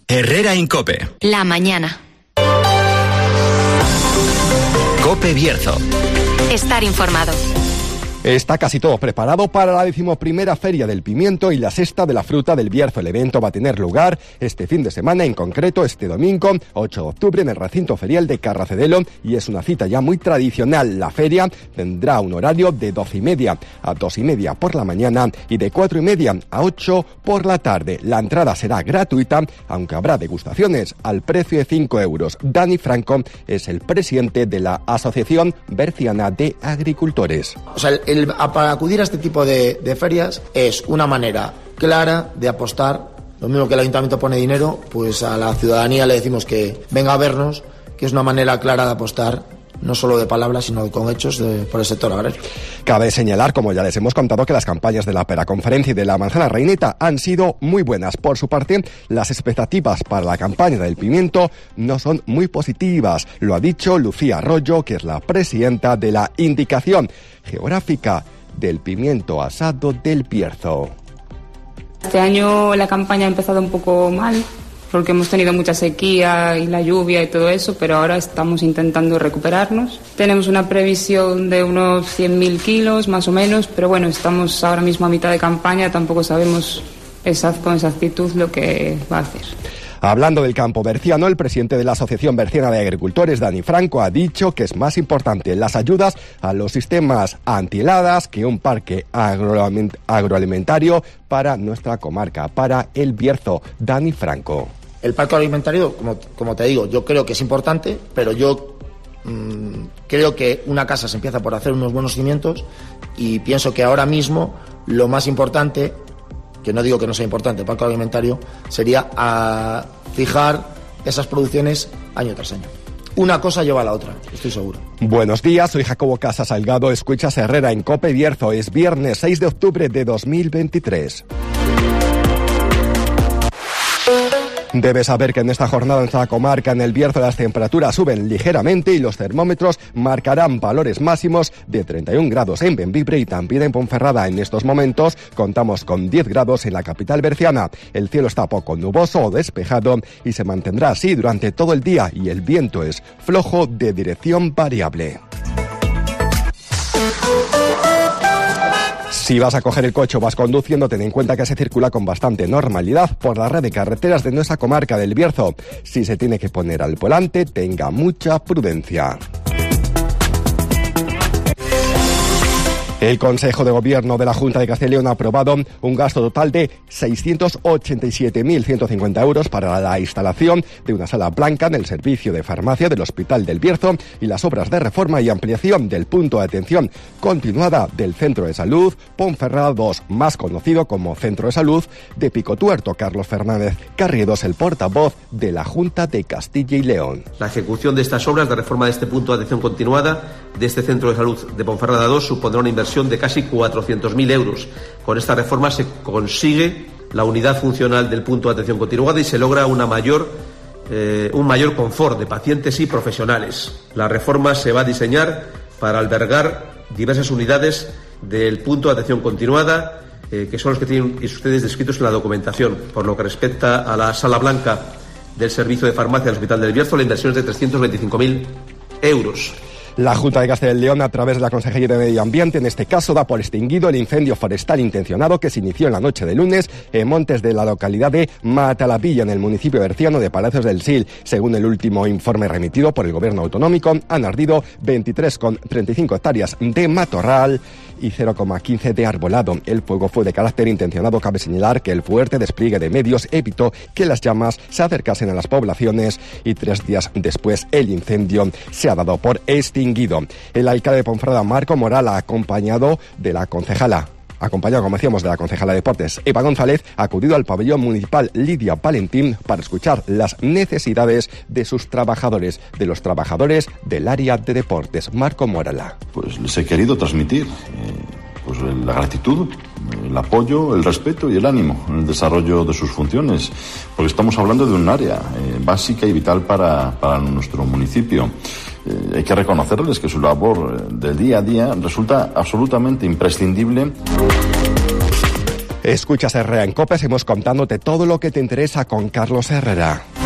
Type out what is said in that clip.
Herrera Incope. La mañana. Cope Bierzo. Estar informado. Está casi todo preparado para la 11ª Feria del Pimiento y la 6ª de la Fruta del Bierzo. El evento va a tener lugar este fin de semana, en concreto este domingo, 8 de octubre, en el recinto ferial de Carracedelo, y es una cita ya muy tradicional. La feria tendrá un horario de 12:30 a 2:30 por la mañana y de 4:30 a 8 por la tarde. La entrada será gratuita, aunque habrá degustaciones al precio de 5 euros. Dani Franco es el presidente de la Asociación Berciana de Agricultores. O sea, para acudir a este tipo de ferias es una manera clara de apostar. Lo mismo que el ayuntamiento pone dinero, pues a la ciudadanía le decimos que venga a vernos, que es una manera clara de apostar, no solo de palabras, sino con hechos por el sector agrario. Cabe señalar, como ya les hemos contado, que las campañas de la Peraconferencia y de la Manzana Reineta han sido muy buenas. Por su parte, las expectativas para la campaña del pimiento no son muy positivas. Lo ha dicho Lucía Arroyo, que es la presidenta de la Indicación Geográfica del Pimiento Asado del Bierzo. Este año la campaña ha empezado un poco mal, porque hemos tenido mucha sequía y la lluvia y todo eso, pero ahora estamos intentando recuperarnos. Tenemos una previsión de unos 100.000 kilos, más o menos, pero bueno, estamos ahora mismo a mitad de campaña, tampoco sabemos con exactitud lo que va a hacer. Hablando del campo berciano, el presidente de la Asociación Berciana de Agricultores, Dani Franco, ha dicho que es más importante las ayudas a los sistemas antiheladas que un parque agroalimentario para nuestra comarca, para el Bierzo. Dani Franco. El parque agroalimentario, como te digo, yo creo que es importante, pero yo creo que una casa se empieza por hacer unos buenos cimientos, y pienso que ahora mismo lo más importante, que no digo que no sea importante, el parque alimentario, sería a fijar esas producciones año tras año. Una cosa lleva a la otra, estoy seguro. Buenos días, soy Jacobo Casas Salgado, escuchas Herrera en Cope Bierzo. Es viernes 6 de octubre de 2023. Debes saber que en esta jornada en esta comarca, en el Bierzo, las temperaturas suben ligeramente y los termómetros marcarán valores máximos de 31 grados en Bembibre y también en Ponferrada. En estos momentos contamos con 10 grados en la capital berciana. El cielo está poco nuboso o despejado y se mantendrá así durante todo el día, y el viento es flojo de dirección variable. Si vas a coger el coche o vas conduciendo, ten en cuenta que se circula con bastante normalidad por la red de carreteras de nuestra comarca del Bierzo. Si se tiene que poner al volante, tenga mucha prudencia. El Consejo de Gobierno de la Junta de Castilla y León ha aprobado un gasto total de 687.150 euros para la instalación de una sala blanca en el servicio de farmacia del Hospital del Bierzo y las obras de reforma y ampliación del punto de atención continuada del Centro de Salud Ponferrada 2, más conocido como Centro de Salud de Picotuerto. Carlos Fernández Carriedos, el portavoz de la Junta de Castilla y León. La ejecución de estas obras de reforma de este punto de atención continuada de este Centro de Salud de Ponferrada 2 supondrá una inversión de casi 400.000 euros. Con esta reforma se consigue la unidad funcional del punto de atención continuada y se logra un mayor confort de pacientes y profesionales. La reforma se va a diseñar para albergar diversas unidades del punto de atención continuada, que son los que tienen ustedes descritos en la documentación. Por lo que respecta a la sala blanca del servicio de farmacia del Hospital del Bierzo, la inversión es de 325.000 euros. La Junta de Castilla y León, a través de la Consejería de Medio Ambiente, en este caso da por extinguido el incendio forestal intencionado que se inició en la noche de lunes en montes de la localidad de Matalapilla, en el municipio berciano de Palacios del Sil. Según el último informe remitido por el Gobierno autonómico, han ardido 23,35 hectáreas de matorral y 0,15 de arbolado. El fuego fue de carácter intencionado. Cabe señalar que el fuerte despliegue de medios evitó que las llamas se acercasen a las poblaciones y 3 días después el incendio se ha dado por extinguido. El alcalde de Ponferrada, Marco Moral, acompañado, como decíamos, de la concejala de Deportes, Eva González, ha acudido al pabellón municipal Lidia Valentín para escuchar las necesidades de sus trabajadores, de los trabajadores del área de deportes. Marco Moral. Pues les he querido transmitir la gratitud, el apoyo, el respeto y el ánimo en el desarrollo de sus funciones, porque estamos hablando de un área básica y vital para nuestro municipio. Hay que reconocerles que su labor del día a día resulta absolutamente imprescindible. Escuchas Herrera en COPE, seguimos contándote todo lo que te interesa con Carlos Herrera.